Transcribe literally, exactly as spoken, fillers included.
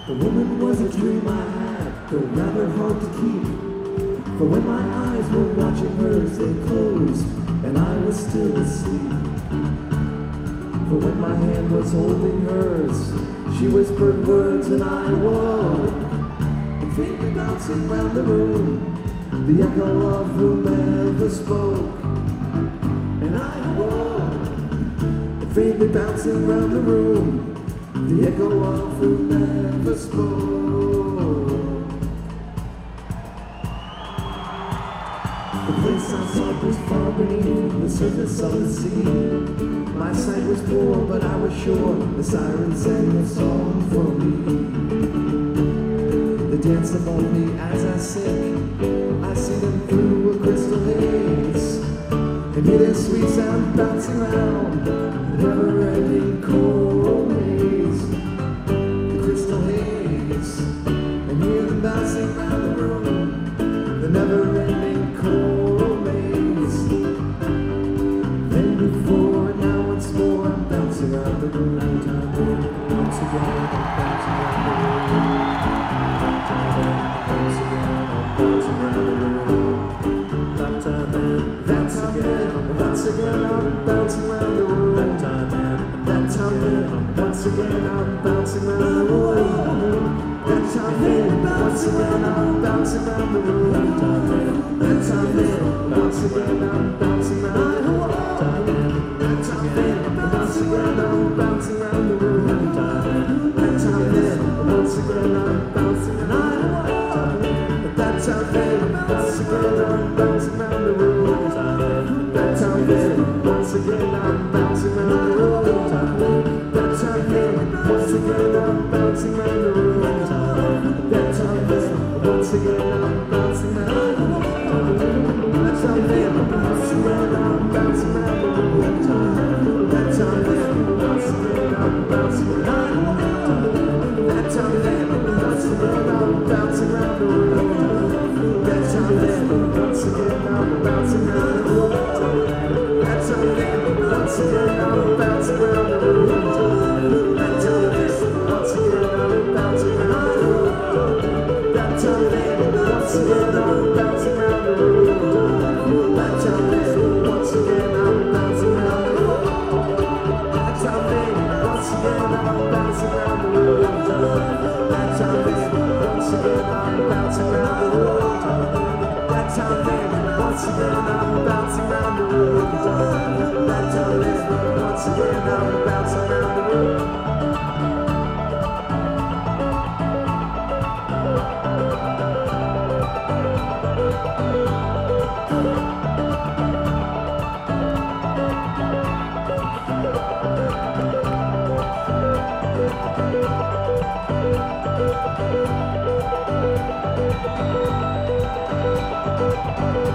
The woman was a dream I had, though rather hard to keep. For when my eyes were watching hers, they closed, and I was still asleep. For when my hand was holding hers, she whispered words and I awoke. And faintly bouncing round the room, the echo of whomever spoke. And I awoke, and faintly bouncing round the room, the echo of whomever spoke. The place I sought was far beneath the surface of the sea. My sight was poor, but I was sure the sirens sang a song for me. They dance above me as I sink. I see them through a crystal haze, and hear their sweet sound bouncing round the never-ending choral maze. The crystal haze, and hear them bouncing round the room, the never-ending choral maze. Then before, now once more, I'm bouncing around the room. Once again, I'm bouncing around the room. Once again, I'm bouncing around the room. That time then, that's again, once again, I'm bouncing around the room. That time then, that time then, once again, I'm bouncing around the room. That time then, once again, I'm bouncing around the room. That time then, that time then, once again, I'm bouncing around the room. That time then, once again, I'm bouncing around the room. That time then, once again, I'm bouncing around the room. That time then, once again, I'm bouncing around the room. That time then, once again, I'm bouncing around the room. That time then, once again, I'm bouncing around the room. That time then, once again, I'm bouncing around the room. That time then, once again, I'm bouncing around the room. That time then, once again, I'm bouncing around the room. That time then, once again, I'm bouncing around the room. That time then, once again, I'm bouncing around the room. That time then, once again, I'm bouncing around the room. That time then, once again, I'm bouncing around the room. That time then, once again, I'm bouncing around the room. That time then, once again, I'm bouncing around the room. That time then, once again, I'm bouncing around the room. That time then, once again, I'm bouncing around the room. That time then, once again, I'm bouncing around the room. That time then, once again, I'm bouncing around the room. Thank you.